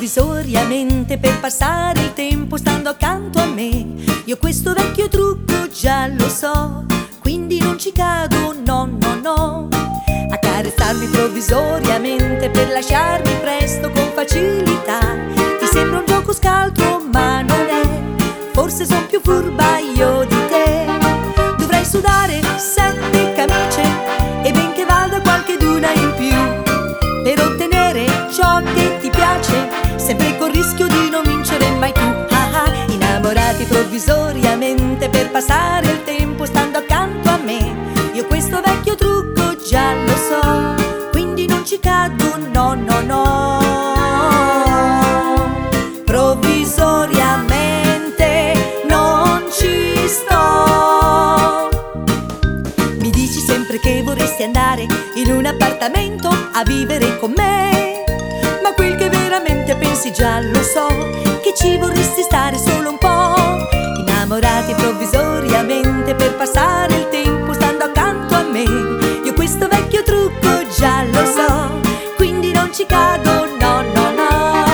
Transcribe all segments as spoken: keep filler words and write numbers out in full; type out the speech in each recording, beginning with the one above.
provvisoriamente per passare il tempo stando accanto a me. Io questo vecchio trucco già lo so, quindi non ci cado, no, no, no. Accarezzarmi provvisoriamente per lasciarmi presto con facilità. Ti sembra un gioco scaltro ma non è, forse son più furba io di te. Dovrei sudare sette camicie e benché vada qualcheduna in più per ottenere ciò che ti piace, sempre col rischio di non vincere mai tu. Ah ah, innamorati provvisoriamente per passare il tempo stando accanto a me. Io questo vecchio trucco già lo so, quindi non ci cado, no, no, no. Provvisoriamente non ci sto. Mi dici sempre che vorresti andare in un appartamento a vivere con me, ma quel che veramente pensi già lo so, che ci vorresti stare solo un po'. Innamorati provvisoriamente per passare il tempo stando accanto a me. Io questo vecchio trucco già lo so, quindi non ci cado, no, no, no.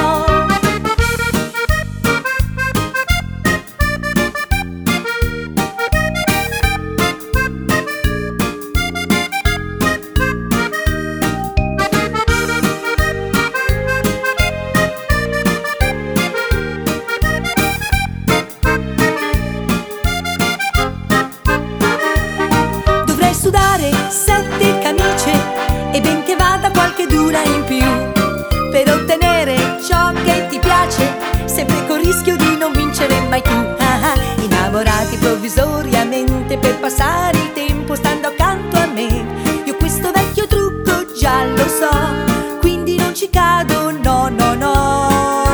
Sudare sette camicie e benché vada qualcheduna in più per ottenere ciò che ti piace, sempre col rischio di non vincere mai tu. Ah ah, innamorati provvisoriamente per passare il tempo stando accanto a me. Io questo vecchio trucco già lo so, quindi non ci cado, no, no, no.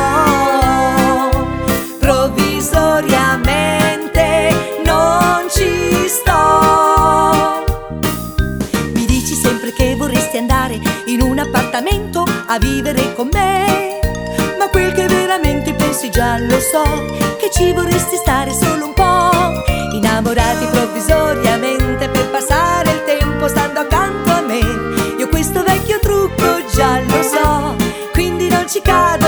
Provvisoriamente non ci sto. Che vorresti andare in un appartamento a vivere con me, ma quel che veramente pensi già lo so, che ci vorresti stare solo un po'. Innamorati provvisoriamente per passare il tempo stando accanto a me. Io questo vecchio trucco già lo so, quindi non ci cado.